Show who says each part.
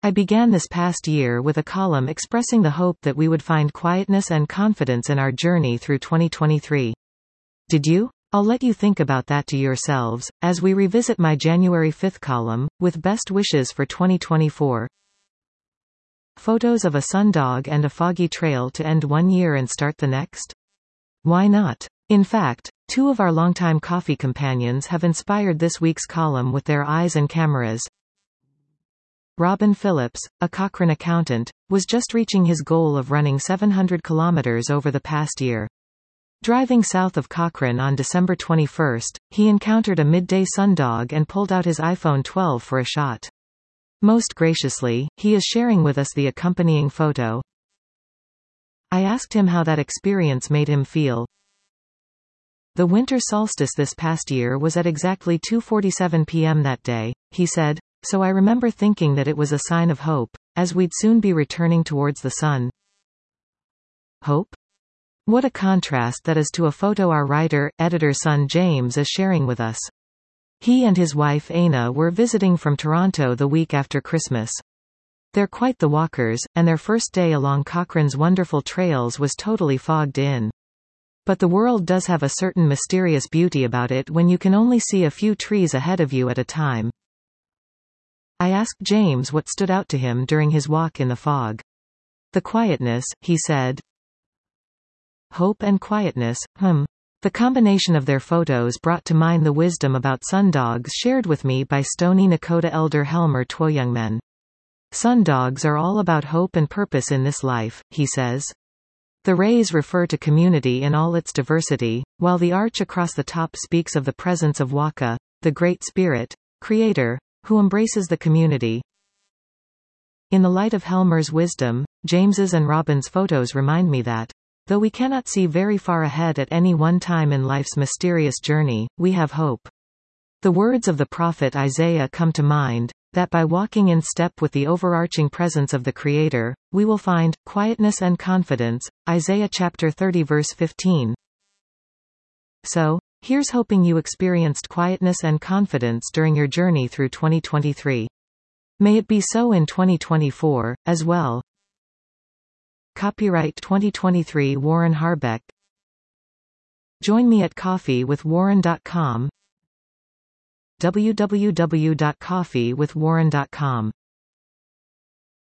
Speaker 1: I began this past year with a column expressing the hope that we would find quietness and confidence in our journey through 2023. Did you? I'll let you think about that to yourselves, as we revisit my January 5th column, with best wishes for 2024. Photos of a sundog and a foggy trail to end one year and start the next? Why not? In fact, two of our longtime coffee companions have inspired this week's column with their eyes and cameras. Robin Phillips, a Cochrane accountant, was just reaching his goal of running 700 kilometers over the past year. Driving south of Cochrane on December 21, he encountered a midday sundog and pulled out his iPhone 12 for a shot. Most graciously, he is sharing with us the accompanying photo. I asked him how that experience made him feel. The winter solstice this past year was at exactly 2:47 p.m. that day, he said, so I remember thinking that it was a sign of hope, as we'd soon be returning towards the sun. Hope? What a contrast that is to a photo our writer-editor's son James is sharing with us. He and his wife Aina were visiting from Toronto the week after Christmas. They're quite the walkers, and their first day along Cochrane's wonderful trails was totally fogged in. But the world does have a certain mysterious beauty about it when you can only see a few trees ahead of you at a time. I asked James what stood out to him during his walk in the fog. The quietness, he said. Hope and quietness, The combination of their photos brought to mind the wisdom about sundogs shared with me by Stony Nakota elder Helmer Twoyoungmen. Sundogs are all about hope and purpose in this life, he says. The rays refer to community in all its diversity, while the arch across the top speaks of the presence of Waka, the Great Spirit, Creator, who embraces the community. In the light of Helmer's wisdom, James's and Robin's photos remind me that, though we cannot see very far ahead at any one time in life's mysterious journey, we have hope. The words of the prophet Isaiah come to mind, that by walking in step with the overarching presence of the Creator, we will find quietness and confidence. Isaiah chapter 30 verse 15. So, here's hoping you experienced quietness and confidence during your journey through 2023. May it be so in 2024, as well. Copyright 2023 Warren Harbeck. Join me at coffeewithwarren.com. www.coffeewithwarren.com